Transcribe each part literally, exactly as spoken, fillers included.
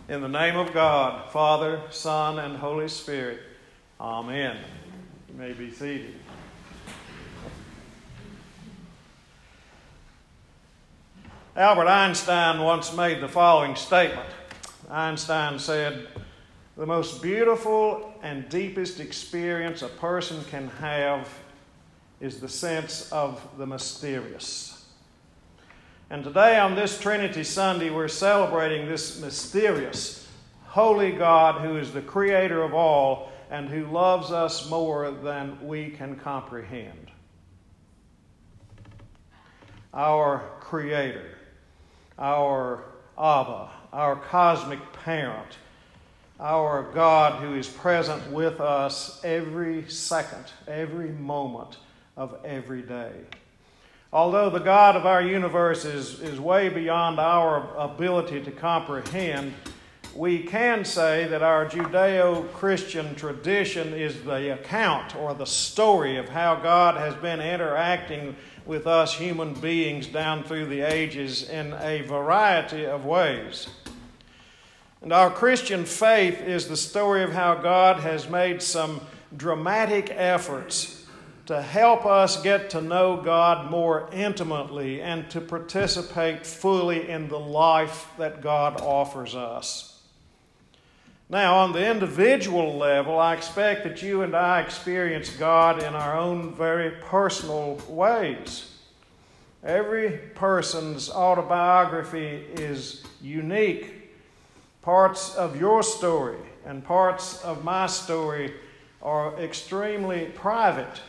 In the name of God, Father, Son, and Holy Spirit. Amen. You may be seated. Albert Einstein once made the following statement. Einstein said, "The most beautiful and deepest experience a person can have is the sense of the mysterious." And today on this Trinity Sunday, we're celebrating this mysterious, holy God who is the creator of all and who loves us more than we can comprehend. Our Creator, our Abba, our cosmic parent, our God who is present with us every second, every moment of every day. Although the God of our universe is, is way beyond our ability to comprehend, we can say that our Judeo-Christian tradition is the account or the story of how God has been interacting with us human beings down through the ages in a variety of ways. And our Christian faith is the story of how God has made some dramatic efforts to help us get to know God more intimately and to participate fully in the life that God offers us. Now, on the individual level, I expect that you and I experience God in our own very personal ways. Every person's autobiography is unique. Parts of your story and parts of my story are extremely private.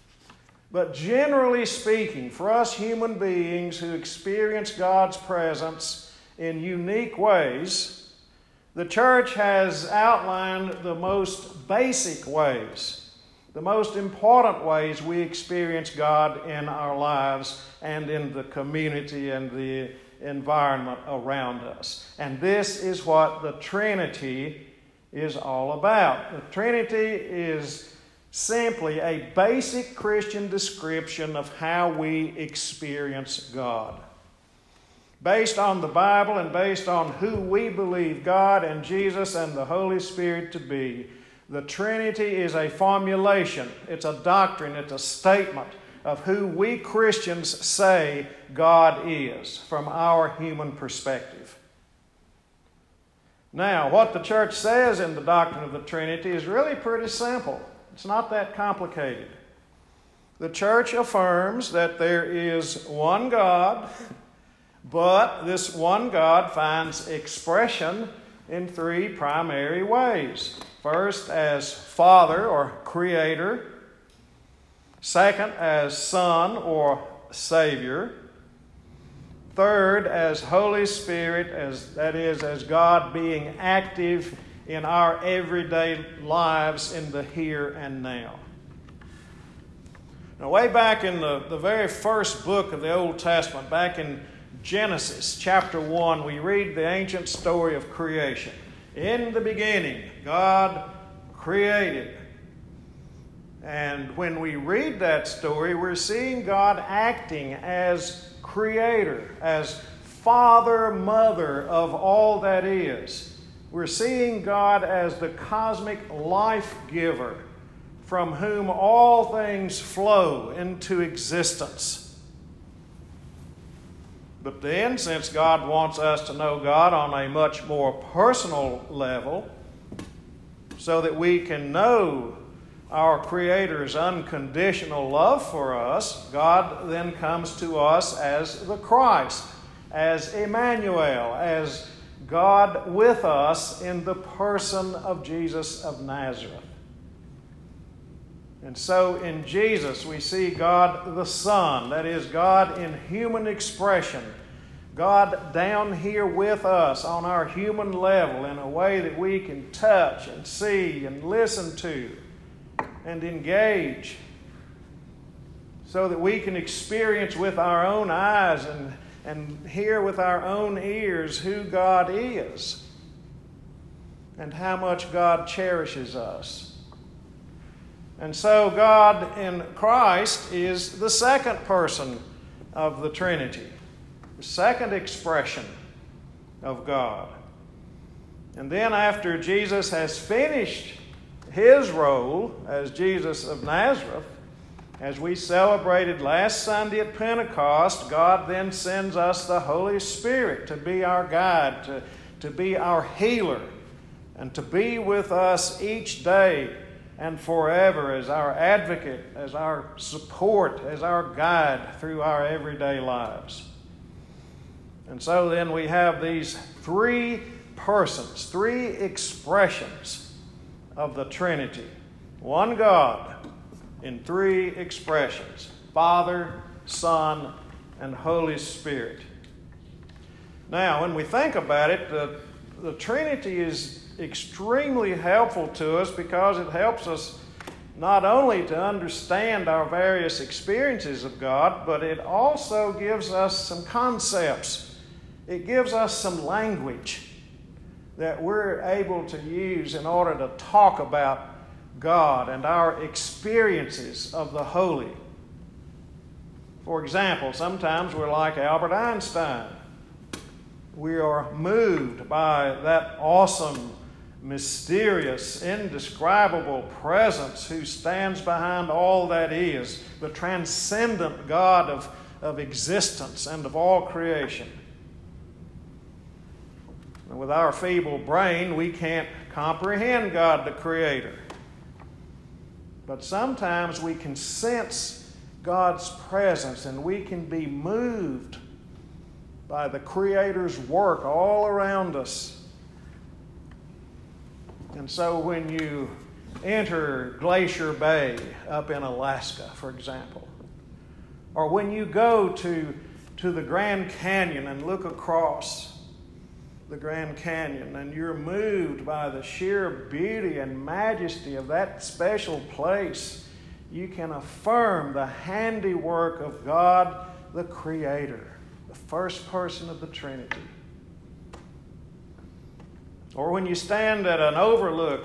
But generally speaking, for us human beings who experience God's presence in unique ways, the church has outlined the most basic ways, the most important ways we experience God in our lives and in the community and the environment around us. And this is what the Trinity is all about. The Trinity is simply a basic Christian description of how we experience God. Based on the Bible and based on who we believe God and Jesus and the Holy Spirit to be, the Trinity is a formulation, it's a doctrine, it's a statement of who we Christians say God is from our human perspective. Now, what the church says in the doctrine of the Trinity is really pretty simple. It's not that complicated. The church affirms that there is one God, but this one God finds expression in three primary ways. First, as Father or Creator. Second, as Son or Savior. Third, as Holy Spirit, as that is, as God being active in our everyday lives in the here and now. Now, way back in the, the very first book of the Old Testament, back in Genesis chapter one, we read the ancient story of creation. In the beginning, God created. And when we read that story, we're seeing God acting as creator, as father, mother of all that is. We're seeing God as the cosmic life giver from whom all things flow into existence. But then, since God wants us to know God on a much more personal level, so that we can know our Creator's unconditional love for us, God then comes to us as the Christ, as Emmanuel, as God with us in the person of Jesus of Nazareth. And so in Jesus we see God the Son, that is, God in human expression, God down here with us on our human level in a way that we can touch and see and listen to and engage, so that we can experience with our own eyes and and hear with our own ears who God is and how much God cherishes us. And so God in Christ is the second person of the Trinity, the second expression of God. And then after Jesus has finished his role as Jesus of Nazareth, as we celebrated last Sunday at Pentecost, God then sends us the Holy Spirit to be our guide, to, to be our healer, and to be with us each day and forever as our advocate, as our support, as our guide through our everyday lives. And so then we have these three persons, three expressions of the Trinity. One God in three expressions: Father, Son, and Holy Spirit. Now, when we think about it, the, the Trinity is extremely helpful to us because it helps us not only to understand our various experiences of God, but it also gives us some concepts. It gives us some language that we're able to use in order to talk about God and our experiences of the holy. For example, sometimes we're like Albert Einstein. We are moved by that awesome, mysterious, indescribable presence who stands behind all that is, the transcendent God of, of existence and of all creation. And with our feeble brain, we can't comprehend God the Creator. But sometimes we can sense God's presence and we can be moved by the Creator's work all around us. And so when you enter Glacier Bay up in Alaska, for example, or when you go to, to the Grand Canyon and look across the Grand Canyon and you're moved by the sheer beauty and majesty of that special place, you can affirm the handiwork of God the Creator, the first person of the Trinity. Or when you stand at an overlook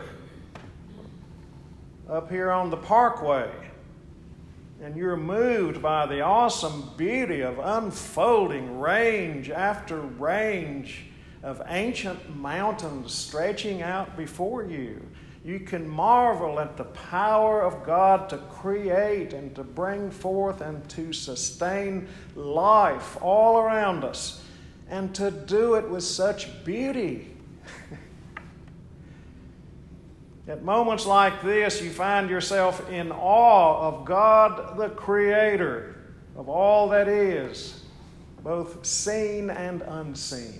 up here on the Parkway and you're moved by the awesome beauty of unfolding range after range of ancient mountains stretching out before you, you can marvel at the power of God to create and to bring forth and to sustain life all around us, and to do it with such beauty. At moments like this, you find yourself in awe of God the Creator of all that is, both seen and unseen.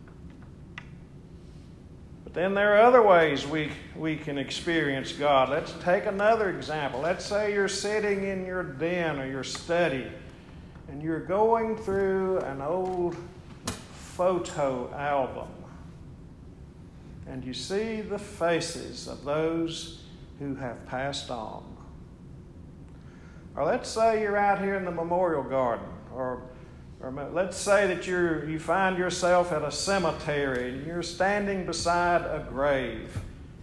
Then there are other ways we, we can experience God. Let's take another example. Let's say you're sitting in your den or your study and you're going through an old photo album and you see the faces of those who have passed on. Or let's say you're out here in the Memorial Garden, or Or let's say that you're, you find yourself at a cemetery and you're standing beside a grave.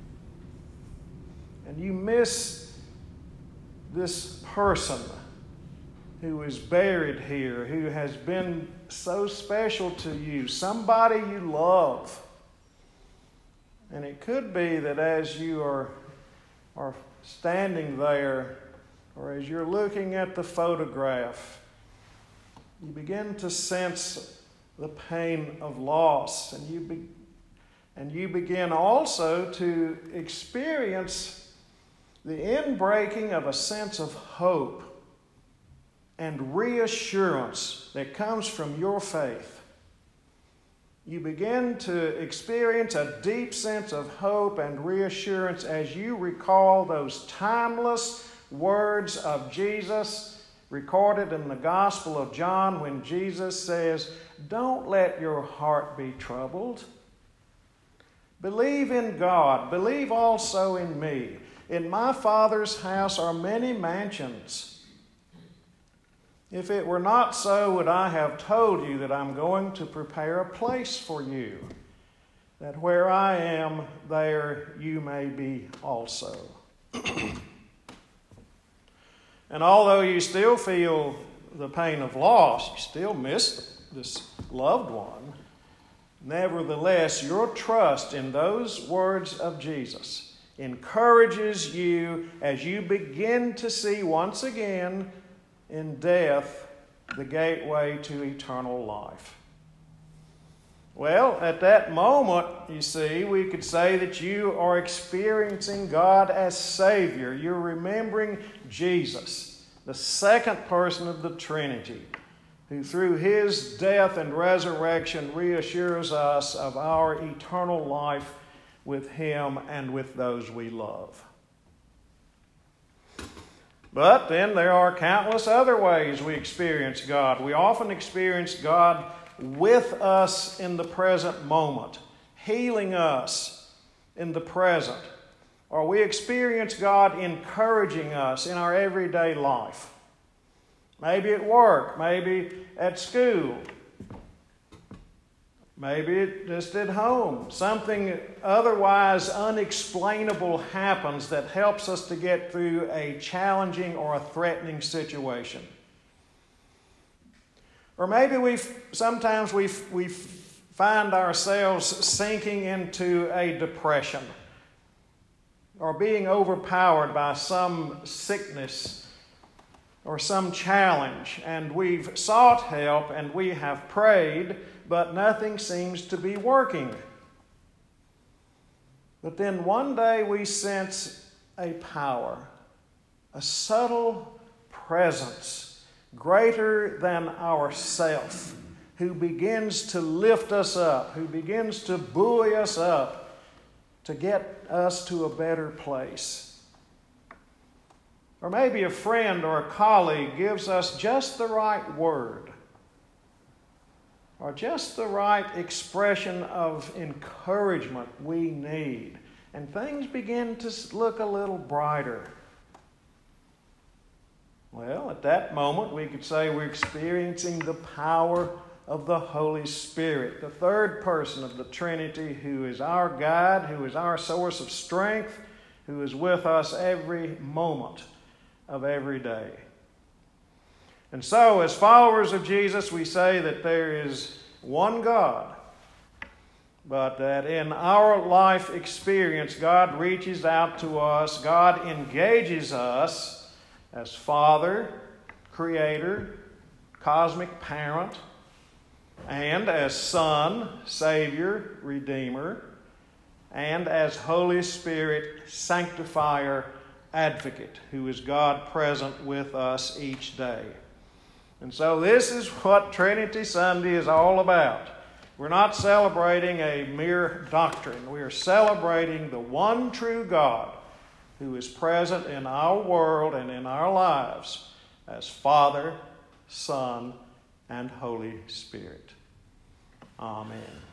And you miss this person who is buried here, who has been so special to you, somebody you love. And it could be that as you are, are standing there, or as you're looking at the photograph, you begin to sense the pain of loss, and you be, and you begin also to experience the inbreaking of a sense of hope and reassurance that comes from your faith. You begin to experience a deep sense of hope and reassurance as you recall those timeless words of Jesus recorded in the Gospel of John when Jesus says, "Don't let your heart be troubled. Believe in God. Believe also in me. In my Father's house are many mansions. If it were not so, would I have told you that I'm going to prepare a place for you, that where I am, there you may be also." And although you still feel the pain of loss, you still miss this loved one, Nevertheless, your trust in those words of Jesus encourages you as you begin to see once again in death the gateway to eternal life. Well, at that moment, you see, we could say that you are experiencing God as Savior. You're remembering Jesus, the second person of the Trinity, who through His death and resurrection reassures us of our eternal life with Him and with those we love. But then there are countless other ways we experience God. We often experience God with us in the present moment, healing us in the present. Or we experience God encouraging us in our everyday life. Maybe at work, maybe at school, maybe just at home. Something otherwise unexplainable happens that helps us to get through a challenging or a threatening situation. Or maybe we sometimes we we find ourselves sinking into a depression or being overpowered by some sickness or some challenge, and we've sought help and we have prayed, but nothing seems to be working. But then one day we sense a power, a subtle presence greater than ourself, who begins to lift us up, who begins to buoy us up to get us to a better place. Or maybe a friend or a colleague gives us just the right word, or just the right expression of encouragement we need, and things begin to look a little brighter. Well, at that moment, we could say we're experiencing the power of the Holy Spirit, the third person of the Trinity, who is our guide, who is our source of strength, who is with us every moment of every day. And so, as followers of Jesus, we say that there is one God, but that in our life experience, God reaches out to us, God engages us as Father, Creator, Cosmic Parent, and as Son, Savior, Redeemer, and as Holy Spirit, Sanctifier, Advocate, who is God present with us each day. And so this is what Trinity Sunday is all about. We're not celebrating a mere doctrine. We are celebrating the one true God who is present in our world and in our lives as Father, Son, and Holy Spirit. Amen.